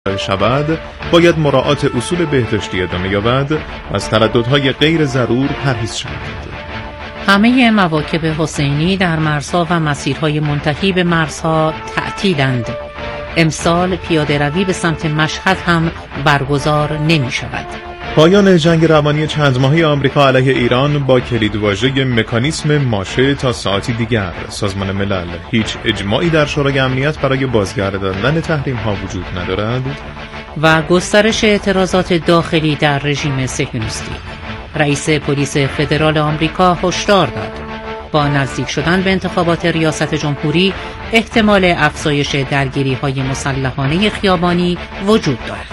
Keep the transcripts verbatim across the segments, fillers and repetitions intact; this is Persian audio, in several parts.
شود باید مراعات اصول بهداشتی ادامه یابد و از ترددهای غیر ضرور پرهیز شود. همه مواکب حسینی در مرزها و مسیرهای منتهی به مرزها تعطیلند. امسال پیاده روی به سمت مشهد هم برگزار نمی شود. پایان جنگ روانی چند ماهه آمریکا علیه ایران با کلیدواژه مکانیسم ماشه تا ساعتی دیگر. سازمان ملل: هیچ اجماعی در شورای امنیت برای بازگرداندن تحریم ها وجود ندارد. و گسترش اعتراضات داخلی در رژیم صهیونیستی. رئیس پلیس فدرال آمریکا هشدار داد با نزدیک شدن به انتخابات ریاست جمهوری احتمال افزایش درگیری‌های مسلحانه خیابانی وجود دارد.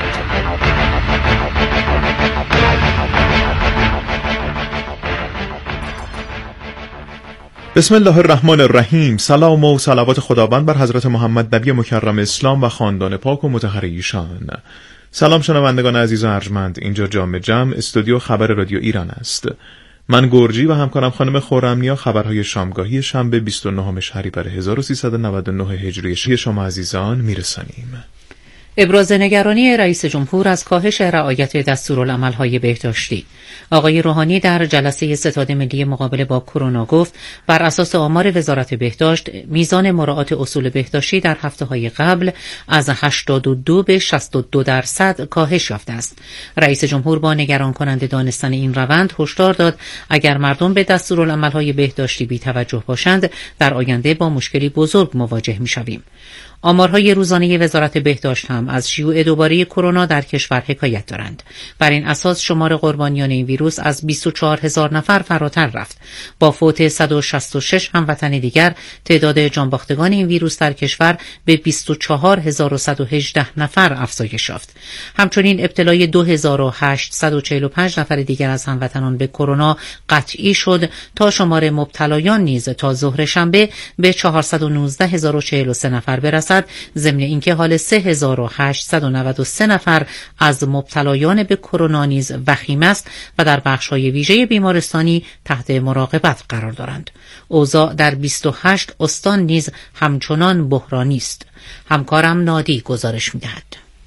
بسم الله الرحمن الرحیم. سلام و صلوات خداوند بر حضرت محمد نبی مکرم اسلام و خاندان پاک و مطهر ایشان. سلام شنوندگان عزیز و ارجمند، اینجا جام جم استودیو خبر رادیو ایران است. من گرجی و همکارم خانم خرمنیا خبرهای شامگاهی شنبه بیست و نهم شهریور هزار و سیصد و نود و نه هجری شما عزیزان میرسانیم. ابراز نگرانی رئیس جمهور از کاهش رعایت دستورالعمل‌های بهداشتی. آقای روحانی در جلسه ستاد ملی مقابله با کرونا گفت بر اساس آمار وزارت بهداشت میزان مراعات اصول بهداشتی در هفته‌های قبل از هشتاد و دو به شصت و دو درصد کاهش یافته است. رئیس جمهور با نگران کننده دانستن این روند هشدار داد اگر مردم به دستورالعمل‌های بهداشتی بی‌توجه باشند در آینده با مشکلی بزرگ مواجه می‌شویم. آمارهای روزانه وزارت بهداشت هم از شیوع دوباره کرونا در کشور حکایت دارند. بر این اساس شمار قربانیان این ویروس از بیست و چهار هزار نفر فراتر رفت. با فوت صد و شصت و شش هموطن دیگر، تعداد جانباختگان این ویروس در کشور به بیست و چهار هزار و صد و هجده نفر افزایش یافت. همچنین ابتلای دو هزار و هشتصد و چهل و پنج نفر دیگر از هموطنان به کرونا قطعی شد تا شمار مبتلایان نیز تا ظهر شنبه به چهارصد و نوزده هزار و چهل و سه نفر برسد. ضمن اینکه حال سه هزار و هشتصد و نود و سه نفر از مبتلایان به کرونا نیز وخیم است و در بخش‌های ویژه بیمارستانی تحت مراقبت قرار دارند. اوضاع در بیست و هشت استان نیز همچنان بحرانی است. همکارم نادی گزارش می‌دهد.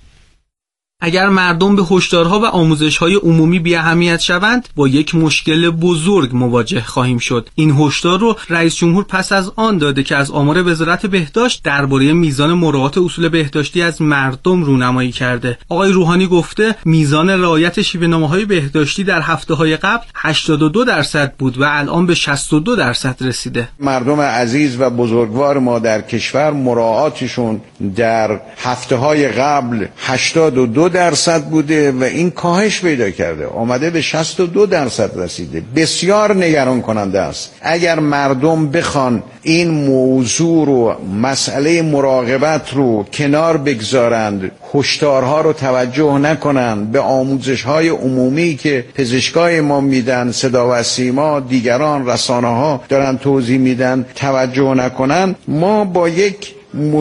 اگر مردم به هشدارها و آموزش‌های عمومی بی اهمیت شوند با یک مشکل بزرگ مواجه خواهیم شد. این هشدار رو رئیس جمهور پس از آن داده که از آمار وزارت بهداشت درباره میزان مراعات اصول بهداشتی از مردم رونمایی کرده. آقای روحانی گفته میزان رعایت شیوه‌نامه‌های بهداشتی در هفته‌های قبل هشتاد و دو درصد بود و الان به شصت و دو درصد رسیده. مردم عزیز و بزرگوار ما در کشور مراعاتشون در هفته‌های قبل هشتاد و دو درصد بوده و این کاهش پیدا کرده، آمده به شصت و دو درصد رسیده. بسیار نگران کننده است. اگر مردم بخوان این موضوع رو، مسئله مراقبت رو کنار بگذارند، هشدارها رو توجه نکنند، به آموزش‌های عمومی که پزشکای ما میدن، صدا و سیما، دیگران، رسانه‌ها دارن توضیح میدن توجه نکنند، ما با یک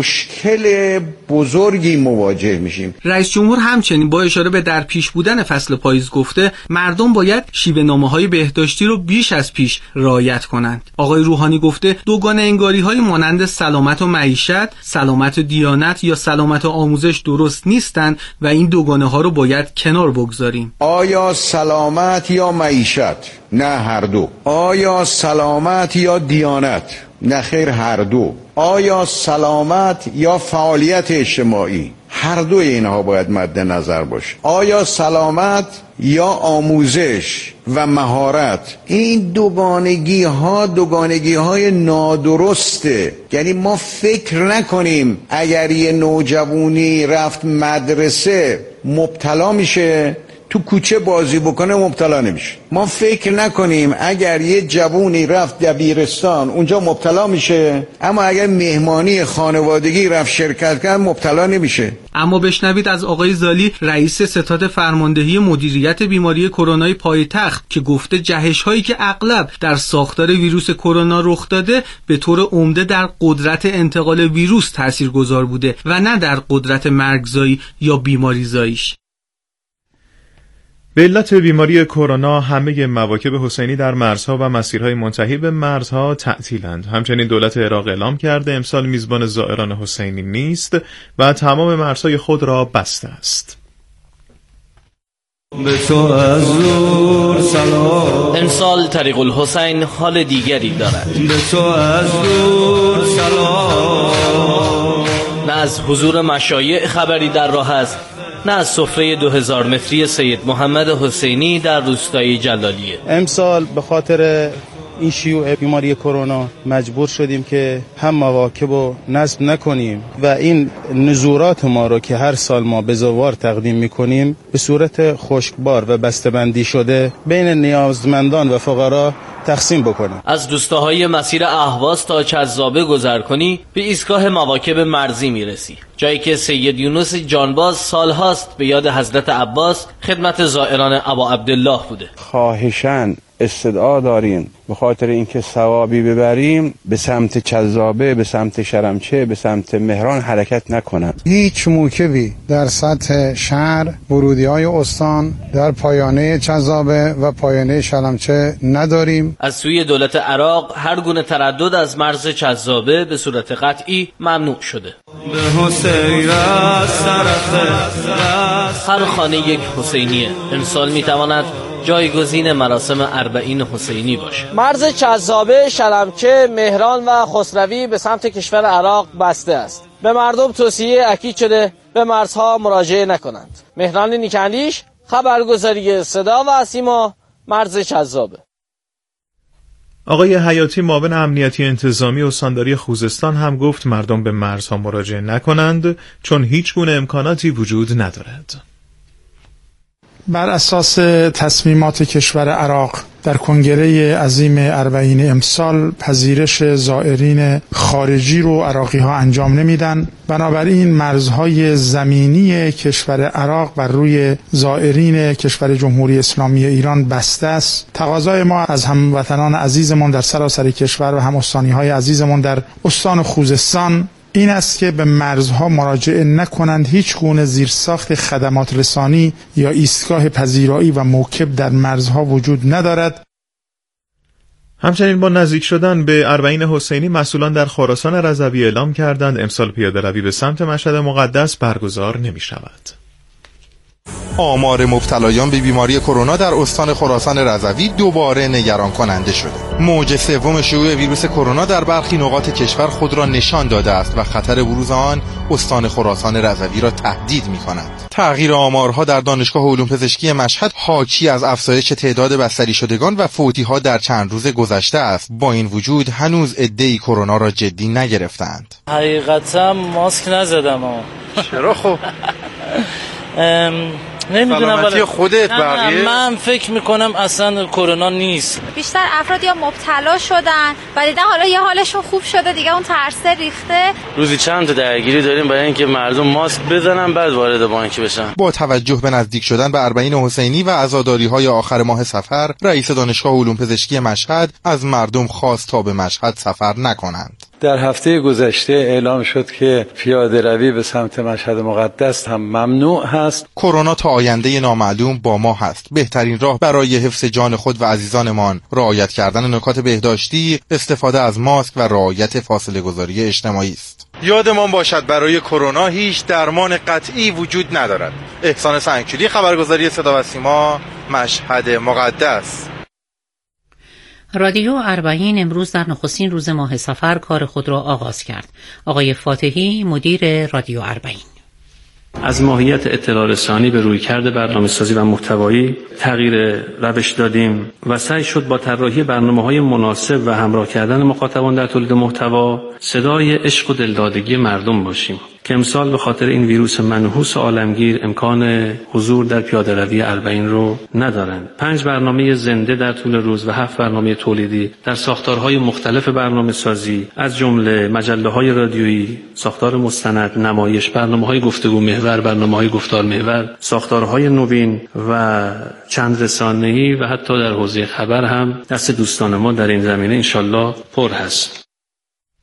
مشکل بزرگی مواجه میشیم. رئیس جمهور همچنین با اشاره به در پیش بودن فصل پاییز گفته مردم باید شیوه‌نامه‌های بهداشتی رو بیش از پیش رعایت کنند. آقای روحانی گفته دوگانه انگاری‌های مانند سلامت و معیشت، سلامت و دیانت یا سلامت و آموزش درست نیستند و این دوگانه‌ها رو باید کنار بگذاریم. آیا سلامت یا معیشت؟ نه هر دو. آیا سلامت یا دیانت؟ نه خیر، هر دو. آیا سلامت یا فعالیت اجتماعی؟ هر دوی اینها باید مد نظر باشه. آیا سلامت یا آموزش و مهارت؟ این دوگانگی ها دوگانگی های نادرسته. یعنی ما فکر نکنیم اگر یه نوجوانی رفت مدرسه مبتلا میشه، تو کوچه بازی بکنه مبتلا نمیشه. ما فکر نکنیم اگر یه جوونی رفت دبیرستان اونجا مبتلا میشه، اما اگر مهمانی خانوادگی رفت شرکت کرد مبتلا نمیشه. اما بشنوید از آقای زالی رئیس ستاد فرماندهی مدیریت بیماری کرونای پایتخت که گفته جهش هایی که اغلب در ساختار ویروس کرونا رخ داده به طور عمده در قدرت انتقال ویروس تاثیرگذار بوده و نه در قدرت مرگزایی یا بیماریزاییش. به علت بیماری کرونا همه مواکب حسینی در مرزها و مسیرهای منتهی به مرزها تعطیلند. همچنین دولت عراق اعلام کرده امسال میزبان زائران حسینی نیست و تمام مرزهای خود را بسته است. امسال طریق الحسین حال دیگری دارد. نه از حضور مشایع خبری در راه است، نه از سفره دو هزار متری سید محمد حسینی در روستای جلالیه. امسال به خاطر این شیوع بیماری کرونا مجبور شدیم که هم مواکب رو نصب نکنیم و این نزورات ما رو که هر سال ما به زوار تقدیم میکنیم به صورت خشکبار و بسته‌بندی شده بین نیازمندان و فقرا تقسیم بکنیم. از روستاهای مسیر اهواز تا چذابه گذر کنی به ایستگاه مواکب مرزی میرسی، جایی که سید یونس جانباز سالهاست به یاد حضرت عباس خدمت زائران ابا عبدالله بوده. خواهشاً استدعا داریم به خاطر اینکه ثوابی ببریم به سمت چذابه، به سمت شرمچه، به سمت مهران حرکت نکنند. هیچ موکبی در سطح شهر، ورودی‌های استان، در پایانه چذابه و پایانه شرمچه نداریم. از سوی دولت عراق هر گونه تردد از مرز چذابه به صورت قطعی ممنوع شده. هر خانه یک حسینیه امسال میتواند جایگزین مراسم اربعین حسینی باشه. مرز چذابه، شلمچه، مهران و خسروی به سمت کشور عراق بسته است. به مردم توصیه اکید شده به مرزها مراجعه نکنند. مهران نیکندیش، خبرگزاری صدا و سیما، مرز چذابه. آقای حیاتی معاون امنیتی انتظامی استانداری خوزستان هم گفت مردم به مرزها مراجعه نکنند چون هیچ گونه امکاناتی وجود ندارد. بر اساس تصمیمات کشور عراق در کنگره عظیم اربعین امسال پذیرش زائرین خارجی رو عراقی ها انجام نمیدن، بنابراین مرزهای زمینی کشور عراق بر روی زائرین کشور جمهوری اسلامی ایران بسته است. تقاضای ما از هموطنان عزیزمون در سراسر کشور و هم استانی های عزیزمون در استان خوزستان این است که به مرزها مراجعه نکنند. هیچ گونه زیرساخت خدمات رسانی یا ایستگاه پذیرایی و موکب در مرزها وجود ندارد. همچنین با نزدیک شدن به اربعین حسینی مسئولان در خراسان رضوی اعلام کردند امسال پیاده روی به سمت مشهد مقدس برگزار نمی شود. آمار مبتلایان به بیماری کرونا در استان خراسان رضوی دوباره نگران کننده شده. موج سوم شیوع ویروس کرونا در برخی نقاط کشور خود را نشان داده است و خطر بروز آن استان خراسان رضوی را تهدید می‌کند. تغییر آمارها در دانشگاه علوم پزشکی مشهد حاکی از افزایش تعداد بستری شدگان و فوتی‌ها در چند روز گذشته است. با این وجود هنوز عده‌ای کرونا را جدی نگرفتند. حقیقتا ماسک نزدم. چرا خب؟ نمیدونم سلامتی خودت بقیه؟ من فکر میکنم اصلا کرونا نیست. بیشتر افراد یا مبتلا شدن و دیدن حالا یه حالشون خوب شده دیگه اون ترسه ریخته. روزی چند تا درگیری داریم برای اینکه مردم ماسک بزنن بعد وارد بانک بشن. با توجه به نزدیک شدن به اربعین حسینی و عزاداری‌های آخر ماه صفر، رئیس دانشگاه علوم پزشکی مشهد از مردم خواست تا به مشهد سفر نکنند. در هفته گذشته اعلام شد که پیاده روی به سمت مشهد مقدس هم ممنوع هست. کرونا تا آینده نامعلوم با ما هست. بهترین راه برای حفظ جان خود و عزیزانمان رعایت کردن نکات بهداشتی، استفاده از ماسک و رعایت فاصله گذاری اجتماعی است. یادمان باشد برای کرونا هیچ درمان قطعی وجود ندارد. احسان سنگچولی، خبرگزاری صدا و سیما، مشهد مقدس. رادیو اربعین امروز در نخستین روز ماه صفر کار خود را آغاز کرد. آقای فاتحی مدیر رادیو اربعین از ماهیت اطلاع رسانی به رویکرد برنامه‌سازی و محتوایی تغییر روش دادیم و سعی شد با طراحی برنامه‌های مناسب و همراه کردن مخاطبان در تولید محتوا صدای عشق و دلدادگی مردم باشیم که امسال به خاطر این ویروس منحوس عالمگیر امکان حضور در پیاده روی اربعین رو ندارند. پنج برنامه زنده در طول روز و هفت برنامه تولیدی در ساختارهای مختلف برنامه‌سازی از جمله مجله‌های رادیویی، ساختار مستند، نمایش، برنامه‌های گفتگو محور، برنامه‌های گفتار محور، ساختارهای نوین و چند رسانه‌ای و حتی در حوزه خبر هم دست دوستان ما در این زمینه انشالله پر هست.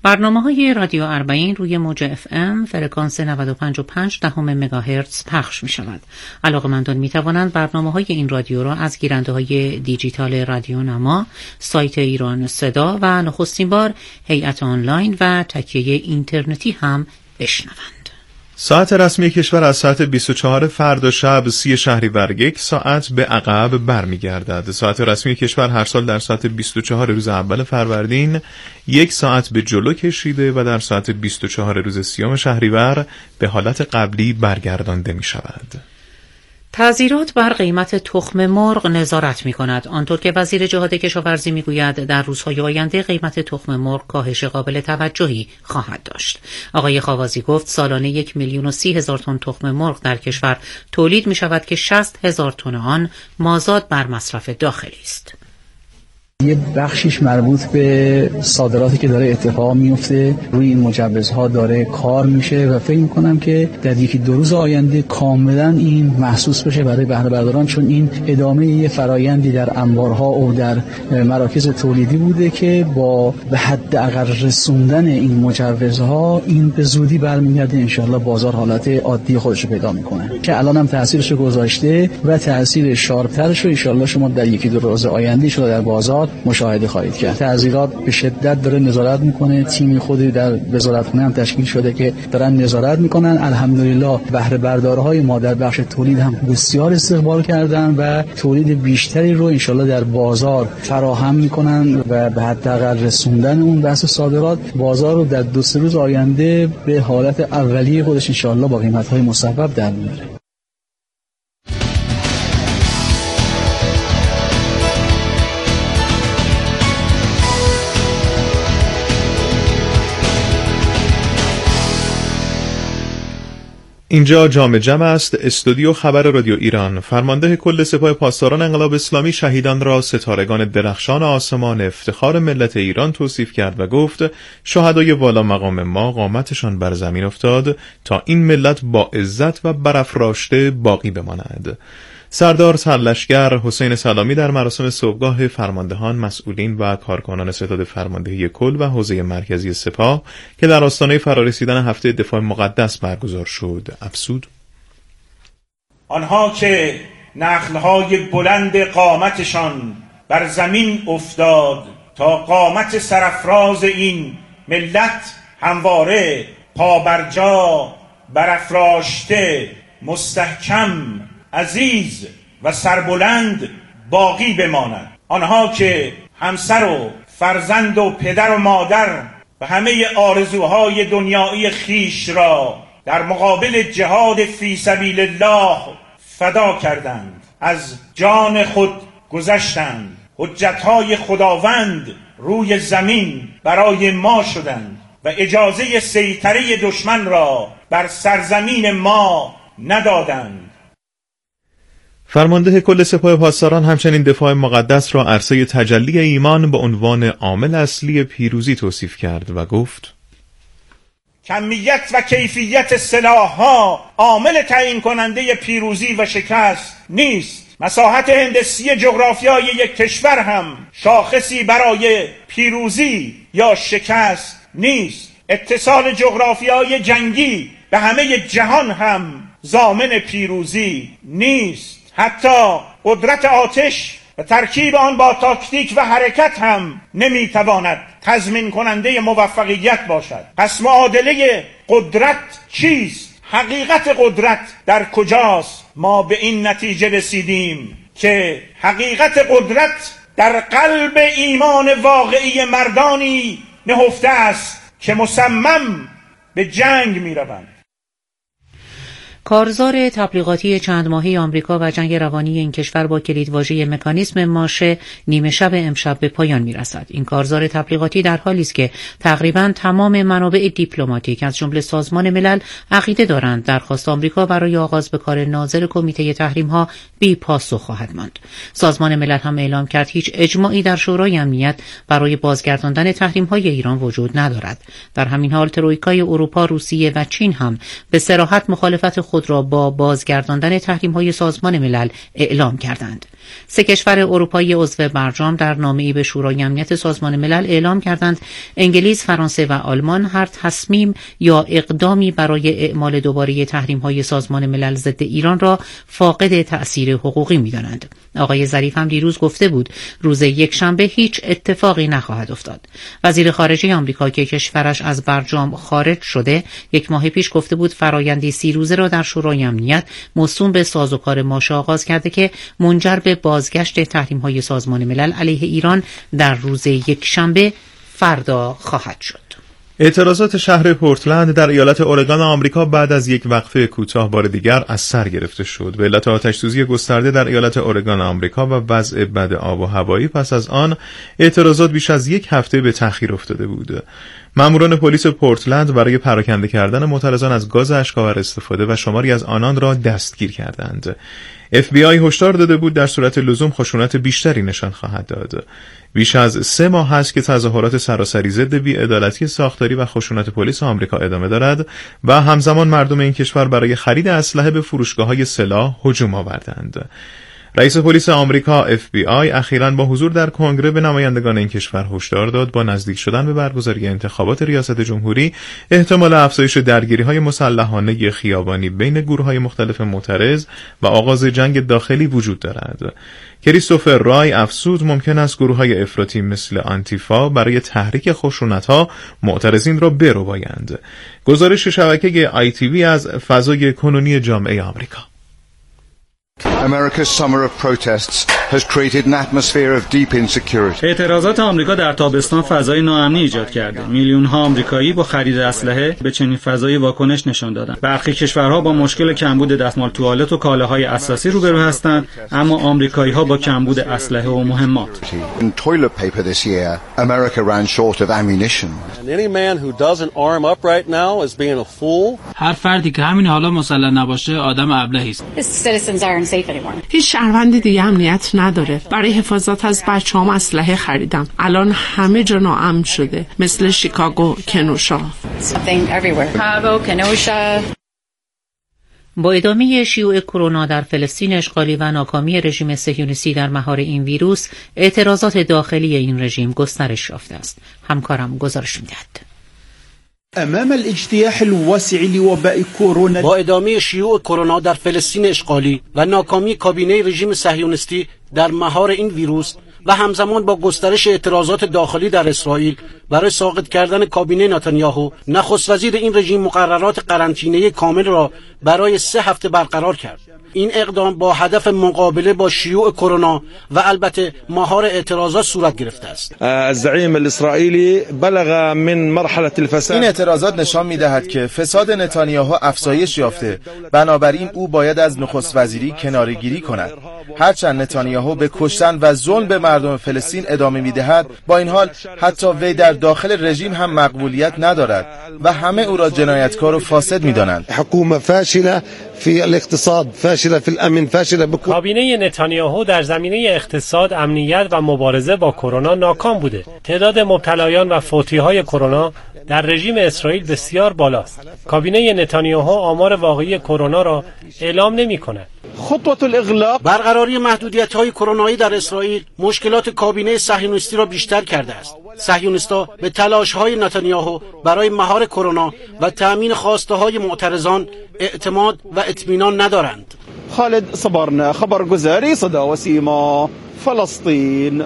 برنامه‌های رادیو اربعین روی موج اف ام فرکانس نود و پنج و پنج دهم مگاهرتز پخش می شود. علاقه‌مندان می توانند برنامه‌های این رادیو را از گیرنده‌های دیجیتال رادیو نما، سایت ایران صدا و نخستین بار هیئت آنلاین و تکیه اینترنتی هم بشنوند. ساعت رسمی کشور از ساعت بیست و چهار فردا شب سی شهریور یک ساعت به عقب برمیگردد. ساعت رسمی کشور هر سال در ساعت بیست و چهار روز اول فروردین یک ساعت به جلو کشیده و در ساعت بیست و چهار روز سیوم شهریور به حالت قبلی برگردانده می شود. تعزیرات بر قیمت تخم مرغ نظارت می کند، آنطور که وزیر جهاد کشاورزی می گوید در روزهای آینده قیمت تخم مرغ کاهش قابل توجهی خواهد داشت. آقای خاوازی گفت سالانه یک میلیون و سی هزار تن تخم مرغ در کشور تولید می شود که شصت هزار تن آن مازاد بر مصرف داخلی است. یه بخشیش مربوط به صادراتی که داره اتفاق میفته، روی این مجوزها داره کار میشه و فکر میکنم که در یکی دو روز آینده کاملا این محسوس بشه برای بهره برداران، چون این ادامه یه فرایندی در انبارها و در مراکز تولیدی بوده که با به حداقل رسوندن این مجوزها این به زودی برمیگرده، انشالله بازار حالت عادی خودش رو پیدا میکنه که الان هم تاثیرش رو گذاشته و تاثیر شارپ‌ترش رو انشالله شما در یکی دو روز آینده شده در بازار مشاهده خواهید کرد. تعزیرات به شدت داره نظارت میکنه، تیمی خودی در وزارتخونه هم تشکیل شده که دارن نظارت میکنن. الحمدلله بهره بردارهای ما در بخش تولید هم بسیار استقبال کردن و تولید بیشتری رو انشالله در بازار فراهم میکنن و به حداقل رسوندن اون بحث صادرات بازار رو در دو سه روز آینده به حالت اولیه خودش انشالله با قیمت‌های مصوب در میاره. اینجا جام جم است، استودیو خبر رادیو ایران. فرمانده کل سپاه پاسداران انقلاب اسلامی شهیدان را ستارگان درخشان آسمان افتخار ملت ایران توصیف کرد و گفت شهدای والا مقام ما قامتشان بر زمین افتاد تا این ملت با عزت و برافراشته باقی بماند. سردار سرلشکر حسین سلامی در مراسم صبحگاه فرماندهان، مسئولین و کارکنان ستاد فرماندهی کل و حوزه مرکزی سپاه که در آستانه فرارسیدن هفته دفاع مقدس برگزار شد افزود: آنها که نخلهای بلند قامتشان بر زمین افتاد تا قامت سرافراز این ملت همواره پابرجا برافراشته مستحکم عزیز و سربلند باقی بماند. آنها که همسر و فرزند و پدر و مادر و همه آرزوهای دنیایی خیش را در مقابل جهاد فی سبیل الله فدا کردند، از جان خود گذشتند، حجتهای خداوند روی زمین برای ما شدند و اجازه سیطره دشمن را بر سرزمین ما ندادند. فرمانده کل سپاه پاسداران همچنین دفاع مقدس را عرصه تجلی ایمان به عنوان عامل اصلی پیروزی توصیف کرد و گفت کمیت و کیفیت سلاح‌ها عامل تعیین کننده پیروزی و شکست نیست. مساحت هندسی جغرافیای یک کشور هم شاخصی برای پیروزی یا شکست نیست. اتصال جغرافیای جنگی به همه جهان هم ضامن پیروزی نیست. حتی قدرت آتش و ترکیب آن با تاکتیک و حرکت هم نمیتواند تضمین کننده موفقیت باشد. پس معادله قدرت چیست؟ حقیقت قدرت در کجاست؟ ما به این نتیجه رسیدیم که حقیقت قدرت در قلب ایمان واقعی مردانی نهفته است که مصمم به جنگ میروند. کارزار تبلیغاتی چند ماهه آمریکا و جنگ روانی این کشور با کلیدواژه مکانیسم ماشه نیمه شب امشب به پایان میرسد. این کارزار تبلیغاتی در حالی است که تقریباً تمام منابع دیپلماتیک از جمله سازمان ملل عقیده دارند درخواست آمریکا برای آغاز به کار ناظر کمیته تحریم‌ها بی پاسخ خواهد ماند. سازمان ملل هم اعلام کرد هیچ اجماعی در شورای امنیت برای بازگرداندن تحریم‌های ایران وجود ندارد. در همین حال ترویکای اروپا، روسیه و چین هم به صراحت مخالفت خود را با بازگرداندن تحریم‌های سازمان ملل اعلام کردند. سه کشور اروپایی عضو برجام در نامه‌ای به شورای امنیت سازمان ملل اعلام کردند انگلیس، فرانسه و آلمان هر تصمیم یا اقدامی برای اعمال دوباره تحریم‌های سازمان ملل ضد ایران را فاقد تأثیر حقوقی می‌دانند. آقای ظریف هم دیروز گفته بود روز یکشنبه هیچ اتفاقی نخواهد افتاد. وزیر خارجه آمریکا که کشورش از برجام خارج شده یک ماه پیش گفته بود فرآیندی سی روزه را در شورای امنیت موسوم به سازوکار ماشه آغاز کرده که منجر به بازگشت تحریم‌های سازمان ملل علیه ایران در روز یکشنبه فردا خواهد شد. اعتراضات شهر پورتلند در ایالت اورگان آمریکا بعد از یک وقفه کوتاه بار دیگر از سر گرفته شد. به علت آتش‌سوزی گسترده در ایالت اورگان آمریکا و وضع بد آب و هوایی پس از آن اعتراضات بیش از یک هفته به تأخیر افتاده بود. ماموران پلیس پورتلند برای پراکنده کردن معترضان از گاز اشک‌آور استفاده و شماری از آنان را دستگیر کردند. اف بی آی هشدار داده بود در صورت لزوم خشونت بیشتری نشان خواهد داد. بیش از سه ماه است که تظاهرات سراسری ضد بی‌عدالتی ساختاری و خشونت پلیس آمریکا ادامه دارد و همزمان مردم این کشور برای خرید اسلحه به فروشگاه‌های سلاح هجوم آوردند. رئیس پلیس آمریکا اف بی آی اخیراً با حضور در کنگره به نمایندگان این کشور هشدار داد با نزدیک شدن به برگزاری انتخابات ریاست جمهوری احتمال افزایش درگیری‌های مسلحانه خیابانی بین گروه‌های مختلف معترض و آغاز جنگ داخلی وجود دارد. کریستوفر رای افزود ممکن است گروه‌های افراطی مثل آنتیفا برای تحریک خشونت‌ها معترضین را بربایند. گزارش شبکه آی تی وی از فضای کنونی جامعه آمریکا. America's summer of protests has created an atmosphere of deep insecurity. اعتراضات آمریکا در تابستان فضای ناامنی ایجاد کرده. میلیون ها آمریکایی با خرید اسلحه به چنین فضای واکنش نشان دادند. برخی کشورها با مشکل کمبود دستمال توالت و کالاهای اساسی روبرو هستند، اما آمریکایی‌ها با کمبود اسلحه و مهمات. In toilet paper this year, America ran short of ammunition. And any man who doesn't arm up right now is being a fool. هر فردی که همین حالا مسلح نباشه آدم ابلهی است. هیچ شهروند دیگه امنیت نداره. برای حفاظت از بچه‌هام اسلحه خریدم. الان همه جا ناامن شده، مثل شیکاگو، کنوشا. با ادامه شیوع کرونا در فلسطین اشغالی و ناکامی رژیم صهیونیستی در مهار این ویروس، اعتراضات داخلی این رژیم گسترش یافته است. همکارم گزارش می‌دهد. امام الاجتیاح الواسع لوباء کرونا، با ادامه شیوع کرونا در فلسطین اشغالی و ناکامی کابینه رژیم صهیونیستی در مهار این ویروس و همزمان با گسترش اعتراضات داخلی در اسرائیل برای ساقط کردن کابینه نتانیاهو، نخست وزیر این رژیم مقررات قرنطینه کامل را برای سه هفته برقرار کرد. این اقدام با هدف مقابله با شیوع کرونا و البته مهار اعتراضات صورت گرفته است. الزعیم الاسرائیلی بلغ من مرحله الفساد. این اعتراضات نشان می‌دهد که فساد نتانیاهو افزایش یافته، بنابراین او باید از نخست وزیری کناره‌گیری کند. هرچند نتانیاهو به کشتن و ظلم به مردم فلسطین ادامه می‌دهد، با این حال حتی وی در داخل رژیم هم مقبولیت ندارد و همه او را جنایتکار و فاسد می‌دانند. حکومت فاشله فی الاقتصاد، فاشله فی الامن، فاشله بکل. کابینه نتانیاهو در زمینه اقتصاد، امنیت و مبارزه با کرونا ناکام بوده. تعداد مبتلایان و فوتی‌های کرونا در رژیم اسرائیل بسیار بالاست. کابینه نتانیاهو آمار واقعی کرونا را اعلام نمی‌کند. خطوه الاغلاق، برقراری محدودیت‌های کرونایی در اسرائیل مشکلات کابینه صهیونیستی را بیشتر کرده است. صهیونیست‌ها به تلاش‌های نتانیاهو برای مهار کرونا و تأمین خواسته‌های معترضان اعتماد و اطمینان ندارند. خالد صبرنا خبرگزاری صدا و سیما فلسطین.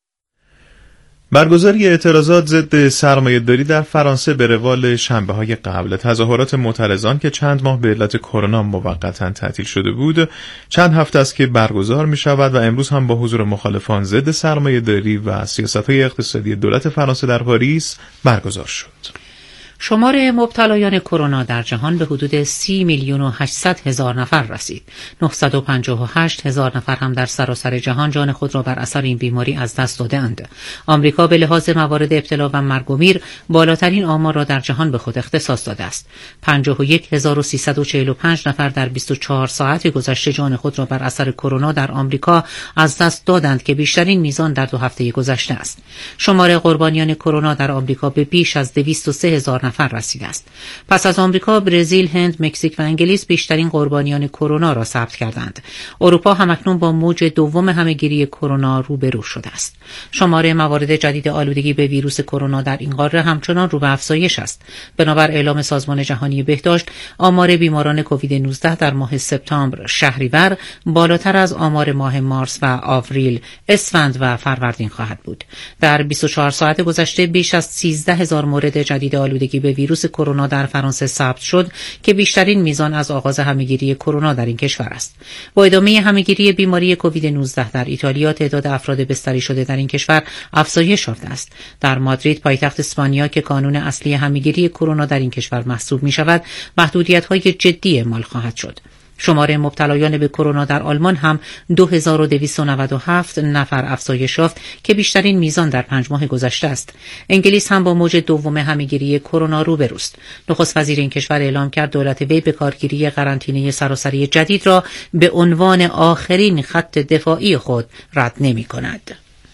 برگزاری اعتراضات ضد سرمایه‌داری در فرانسه به روال شنبه‌های قبل. تظاهرات معترضان که چند ماه به علت کرونا موقتاً تعطیل شده بود، چند هفته است که برگزار می‌شود و امروز هم با حضور مخالفان ضد سرمایه‌داری و سیاست‌های اقتصادی دولت فرانسه در پاریس برگزار شد. شمار مبتلایان کرونا در جهان به حدود سی میلیون و هشتصد هزار نفر رسید. نهصد و پنجاه و هشت هزار نفر هم در سراسر جهان جان خود را بر اثر این بیماری از دست دادند. آمریکا به لحاظ موارد ابتلا و مرگ و میر بالاترین آمار را در جهان به خود اختصاص داده است. پنجاه و یک هزار و سیصد و چهل و پنج نفر در بیست و چهار ساعت گذشته جان خود را بر اثر کرونا در آمریکا از دست دادند که بیشترین میزان در دو هفته گذشته است. شمار قربانیان کرونا در آمریکا به بیش از دویست و سه هزار نفر نفر رسیده است. پس از آمریکا، برزیل، هند، مکزیک و انگلیس بیشترین قربانیان کرونا را ثبت کردند. اروپا همکنون با موج دوم همهگیری کرونا روبرو شده است. شماره موارد جدید آلودگی به ویروس کرونا در این قاره همچنان رو به افزایش است. بنابر اعلام سازمان جهانی بهداشت، آمار بیماران کووید نوزده در ماه سپتامبر شهریور بالاتر از آمار ماه مارس و آوریل، اسفند و فروردین خواهد بود. در بیست و چهار ساعت گذشته بیش از سیزده هزار مورد جدید آلودگی به ویروس کرونا در فرانسه ثبت شد که بیشترین میزان از آغاز همهگیری کرونا در این کشور است. با ادامه همهگیری بیماری کووید نوزده در ایتالیا، تعداد افراد بستری شده در این کشور افزایش یافته است. در مادرید، پایتخت اسپانیا که کانون اصلی همهگیری کرونا در این کشور محسوب می شود، محدودیت‌های جدی اعمال خواهد شد. شماره مبتلایان به کرونا در آلمان هم دو هزار و دویست و نود و هفت نفر افزایش یافت که بیشترین میزان در پنج ماه گذشته است. انگلیس هم با موج دوم همهگیری کرونا روبروست. نخست وزیر این کشور اعلام کرد دولت وی به کارگیری قرنطینه سراسری جدید را به عنوان آخرین خط دفاعی خود رد نمی‌کند.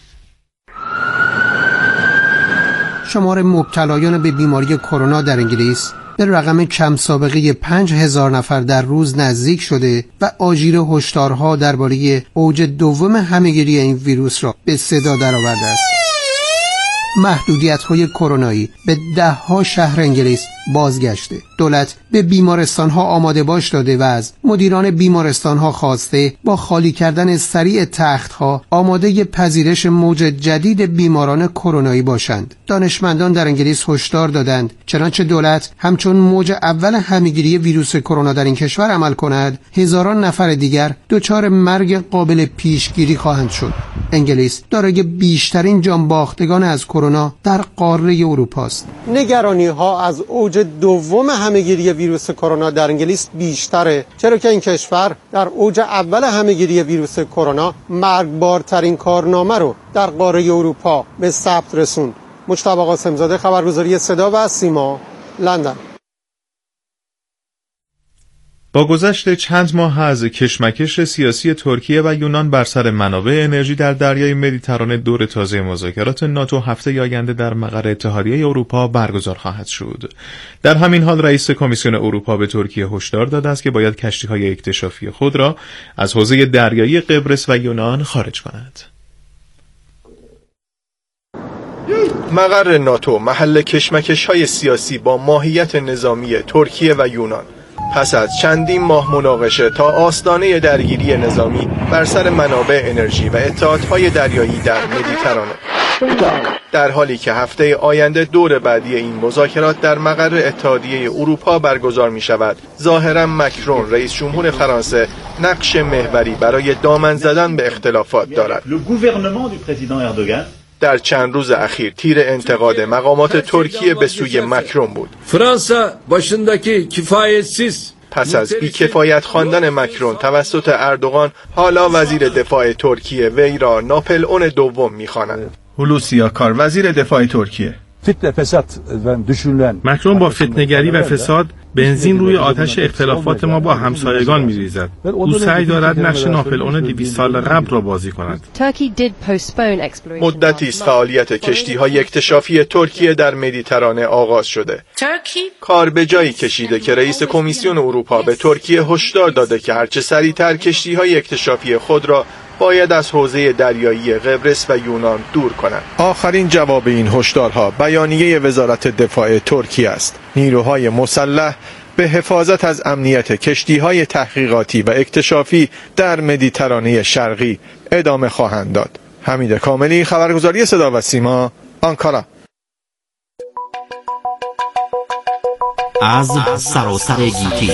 شمار مبتلایان به بیماری کرونا در انگلیس به رقم کم سابقه پنج هزار نفر در روز نزدیک شده و آژیر هشدارها درباره اوج دوم همهگیری این ویروس را به صدا درآورده است. محدودیت‌های کرونایی به ده‌ها شهر انگلیس بازگشته. دولت به بیمارستان‌ها آماده باش داده و از مدیران بیمارستان‌ها خواسته با خالی کردن سریع تخت‌ها آماده پذیرش موج جدید بیماران کرونایی باشند. دانشمندان در انگلیس هشدار دادند چنانچه دولت همچون موج اول همهگیری ویروس کرونا در این کشور عمل کند، هزاران نفر دیگر دچار مرگ قابل پیشگیری خواهند شد. انگلیس دارای بیشترین جانباختگان از کرونا در قاره اروپا است. نگرانی‌ها از اوج دوم همهگیری ویروس کرونا در انگلیس بیشتره، چرا که این کشور در اوج اول همهگیری ویروس کرونا مرگبارترین کارنامه رو در قاره اروپا به ثبت رسوند. مجتبی قاسمزاده، خبرگزاری صدا و سیما، لندن. با گذشت چند ماه از کشمکش سیاسی ترکیه و یونان بر سر منابع انرژی در دریای مدیترانه، دور تازه مذاکرات ناتو هفته آینده در مقر اتحادیه اروپا برگزار خواهد شد. در همین حال رئیس کمیسیون اروپا به ترکیه هشدار داده است که باید کشتی‌های اکتشافی خود را از حوزه دریایی قبرس و یونان خارج کند. مقر ناتو محل کشمکش‌های سیاسی با ماهیت نظامی ترکیه و یونان پس از چندین ماه مناقشه تا آستانه درگیری نظامی بر سر منابع انرژی و اتحادهای دریایی در مدیترانه، در حالی که هفته آینده دور بعدی این مذاکرات در مقر اتحادیه اروپا برگزار می شود، ظاهرا مکرون رئیس جمهور فرانسه نقش محوری برای دامن زدن به اختلافات دارد. در چند روز اخیر تیر انتقاد مقامات ترکیه به سوی مکرون بود. فرانسه başındaki kifayetsiz پس از بی‌کفایت خواندن مکرون توسط اردوغان، حالا وزیر دفاع ترکیه وی را ناپلئون دوم می‌خواند. هولوسی آکار، وزیر دفاع ترکیه: مکرون با فتنه‌گری و فساد بنزین روی آتش اختلافات ما با همسایگان می‌ریزد. او سعی دارد نقش ناپلئون دویست سال قبل را بازی کند. مدتی است فعالیت کشتی‌های اکتشافی ترکیه در مدیترانه آغاز شده. کار به جایی کشیده که رئیس کمیسیون اروپا به ترکیه هشدار داده که هرچه سریعتر کشتی‌های اکتشافی خود را باید از حوزه دریایی قبرس و یونان دور کنند. آخرین جواب این هشدارها بیانیه وزارت دفاع ترکیه است. نیروهای مسلح به حفاظت از امنیت کشتی‌های تحقیقاتی و اکتشافی در مدیترانه شرقی ادامه خواهند داد. حمید کاملی، خبرگزاری صدا و سیما، آنکارا. از سراسر گیتی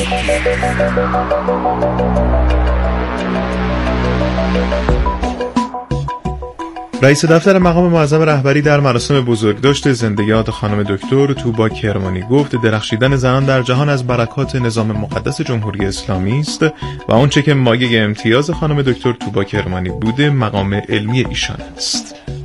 رئیس دفتر مقام معظم رهبری در مراسم بزرگداشت زنده‌یاد خانم دکتر طوبا کرمانی گفت درخشیدن زنان در جهان از برکات نظام مقدس جمهوری اسلامی است و آنچه که مایه امتیاز خانم دکتر طوبا کرمانی بوده مقام علمی ایشان است.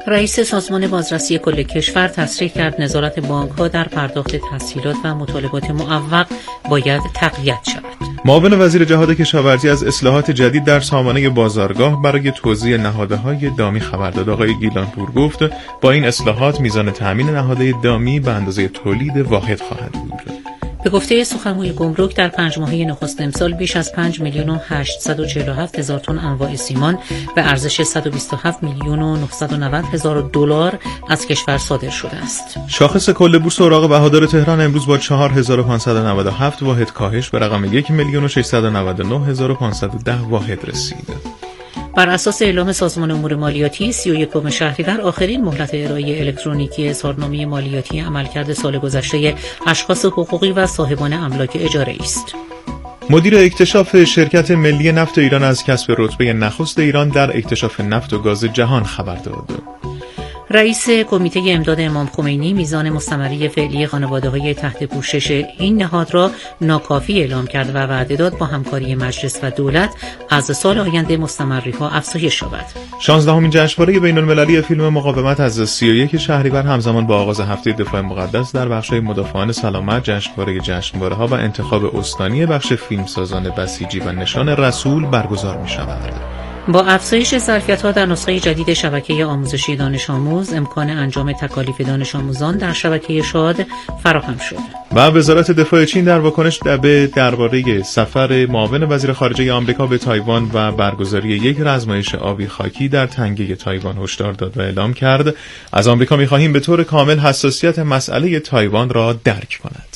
رئیس سازمان بازرسی کل کشور تصریح کرد نظارت بانک‌ها در پرداخت تسهیلات و مطالبات معوق باید تقویت شود. معاون وزیر جهاد کشاورزی از اصلاحات جدید در سامانه بازارگاه برای توزیع نهادهای دامی خبر داد. آقای گیلانپور گفت با این اصلاحات میزان تأمین نهادهای دامی به اندازه تولید واحد خواهد بود. به گفته سخنگوی گمرک در پنج ماهه نخست امسال بیش از پنج میلیون و هشتصد و چهل و هفت هزار تن انواع سیمان به ارزش صد و بیست و هفت میلیون و نهصد و نود هزار دلار از کشور صادر شده است. شاخص کل بورس اوراق بهادار تهران امروز با چهار هزار و پانصد و نود و هفت واحد کاهش به رقم یک میلیون و ششصد و نود و نه هزار و پانصد و ده واحد رسید. بر اساس اعلام سازمان امور مالیاتی سی و یکم شهریور آخرین مهلت ارائه الکترونیکی اظهارنامه مالیاتی عملکرد سال گذشته اشخاص حقوقی و صاحبان املاک اجاره است. مدیر اکتشاف شرکت ملی نفت ایران از کسب رتبه نخست ایران در اکتشاف نفت و گاز جهان خبر داد. رئیس کمیته امداد امام خمینی میزان مستمری فعلی خانواده‌های تحت پوشش این نهاد را ناکافی اعلام کرد و وعده داد با همکاری مجلس و دولت از سال آینده مستمری‌ها افزایش یابد. شانزدهمین جشنواره بین‌المللی فیلم مقاومت از سی و یک شهریور همزمان با آغاز هفته دفاع مقدس در بخش‌های مدافعان سلامت، جشنواره جشنواره‌ها و انتخاب استانی بخش فیلمسازان بسیجی و نشان رسول برگزار می‌شود. با افزایش ظرفیت‌ها در نسخه جدید شبکه آموزشی دانش آموز، امکان انجام تکالیف دانش آموزان در شبکه شاد فراهم شد. و وزارت دفاع چین در واکنش به درباره سفر معاون وزیر خارجه آمریکا به تایوان و برگزاری یک رزمایش آبی خاکی در تنگه تایوان هشدار داد و اعلام کرد از آمریکا می‌خواهیم به طور کامل حساسیت مسئله تایوان را درک کند.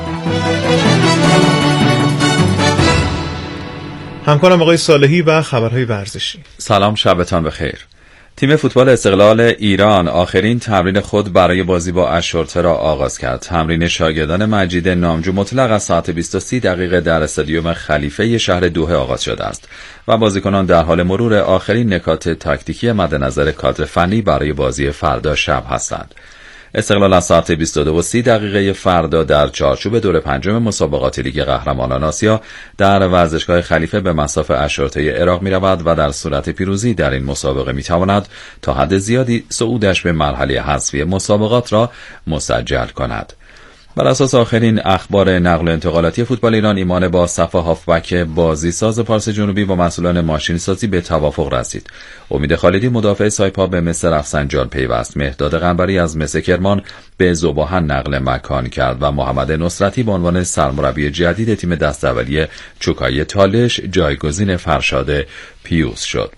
همکارم آقای صالحی و خبرهای ورزشی. سلام، شبتان بخیر. تیم فوتبال استقلال ایران آخرین تمرین خود برای بازی با اشورته را آغاز کرد. تمرین شاگردان مجید نامجو مطلق از ساعت بیست و سه دقیقه در استادیوم خلیفه شهر دوحه آغاز شده است و بازیکنان در حال مرور آخرین نکات تاکتیکی مد نظر کادر فنی برای بازی فردا شب هستند. استقلال از ساعت بیست و دو و سی دقیقه فردا در چارچوب دور پنجم مسابقات لیگ قهرمانان آسیا در ورزشگاه خلیفه به مصاف اشورته عراق می رود و در صورت پیروزی در این مسابقه می تواند تا حد زیادی صعودش به مرحله حذفی مسابقات را مسجل کند. بر اساس آخرین اخبار نقل و انتقالاتی فوتبال ایران، ایمان با صفا هافبک بازیساز پارس جنوبی و مسئولان ماشین سازی به توافق رسید. امید خالدی مدافع سایپا به مس رفسنجان پیوست. مهداد قنبری از مس کرمان به ذوباهن نقل مکان کرد و محمد نصرتی به عنوان سرمربی جدید تیم دست اولیه چوکای تالش جایگزین فرشاد پیوس شد.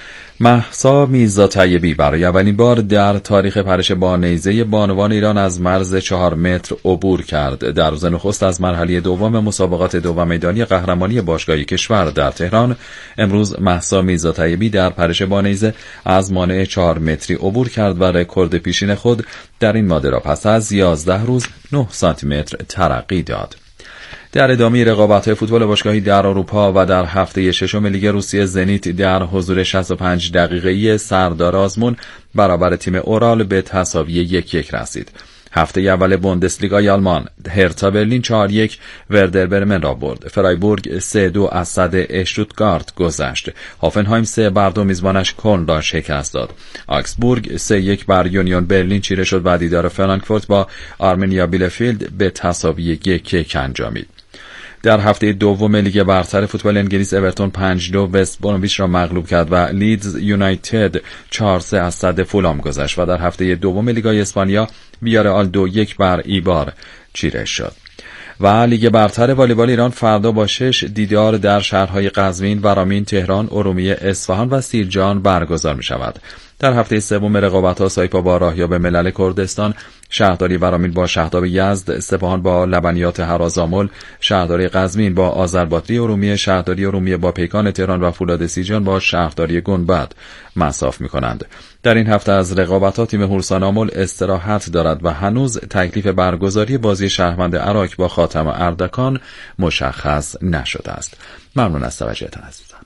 مهسا میرزا طیبی برای اولین بار در تاریخ پرش با نیزه بانوان ایران از مرز چهار متر عبور کرد. در روز نخست از مرحله دوم مسابقات دوم میدانی قهرمانی باشگاهی کشور در تهران، امروز مهسا میرزا طیبی در پرش با نیزه از مانع چهار متری عبور کرد و رکورد پیشین خود در این ماده را پس از یازده روز نه سانتی متر ترقی داد. در ادامه رقابت‌های فوتبال باشگاهی در اروپا و در هفته ششم لیگ روسیه، زنیت در حضور شصت و پنج دقیقه‌ای سردار آزمون برابر تیم اورال به تساوی یک یک رسید. هفته اول بوندسلیگای آلمان، هرتا برلین چهار یک وردر برمن را برد. فرایبورگ سه دو از صد اشتوتگارت گذشت. هافنهایم سه بر دو میزبانش کلن را شکست داد. آکسبورگ سه یک بر یونیون برلین چیره شد و دیدار فرانکفورت با آرمنیا بیلفیلد به تساوی یک یک انجامید. در هفته دوم لیگ برتر فوتبال انگلیس، اورتون پنج دو وست برونویچ را مغلوب کرد و لیدز یونایتد چهار سه از صد فولام گذشت و در هفته دوم لیگ اسپانیا ویارئال دو یک بر ایبار چیره شد. و لیگ برتر والیبال ایران فردا با شش دیدار در شهرهای قزوین، ورامین، تهران، ارومیه، اصفهان و سیرجان برگزار می شود. در هفته سوم رقابت‌ها، سایپا با راهیاب ملل کردستان، شهرداری ورامین با شهداب یزد، سپاهان با لبنیات هرازامل، شهرداری قزوین با آذرباتری ارومیه، شهرداری ارومیه با پیکان تهران و فولاد سیرجان با شهرداری گنبد مصاف می‌کنند. در این هفته از رقابت‌ها تیم هورسان آمل استراحت دارد و هنوز تکلیف برگزاری بازی شهروند عراق با خاتم اردکان مشخص نشده است. ممنون از توجهتان عزیزان.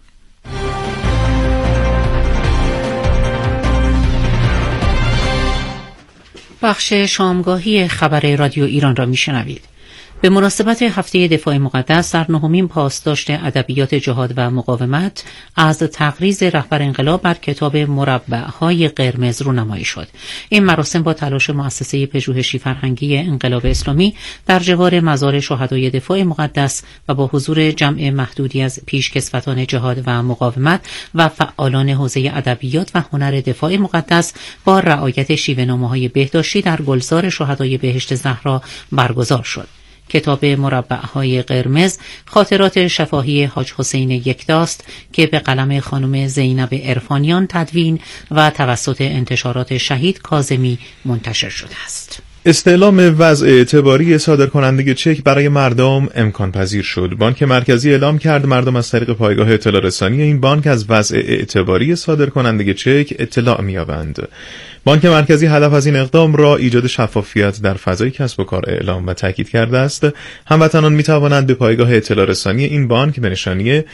بخش شامگاهی خبر رادیو ایران را میشنوید. به مناسبت هفته دفاع مقدس در نهمین پاسداشت ادبیات جهاد و مقاومت از تقریض رهبر انقلاب بر کتاب مربع‌های قرمز رونمایی شد. این مراسم با تلاش مؤسسه پژوهشی فرهنگی انقلاب اسلامی در جوار مزار شهدای دفاع مقدس و با حضور جمع محدودی از پیشکسوتان جهاد و مقاومت و فعالان حوزه ادبیات و هنر دفاع مقدس با رعایت شیوه‌نامه‌های بهداشتی در گلزار شهدای بهشت زهرا برگزار شد. کتاب مربع‌های قرمز خاطرات شفاهی حاج حسین یکتاست که به قلم خانم زینب عرفانیان تدوین و توسط انتشارات شهید کاظمی منتشر شده است. استعلام وضع اعتباری صادرکننده چک برای مردم امکان پذیر شد. بانک مرکزی اعلام کرد مردم از طریق پایگاه اطلاع رسانی این بانک از وضع اعتباری صادرکننده چک اطلاع می‌یابند. بانک مرکزی هدف از این اقدام را ایجاد شفافیت در فضای کسب و کار اعلام و تاکید کرده است. هموطنان می‌توانند به پایگاه اطلاع رسانی این بانک به نشانی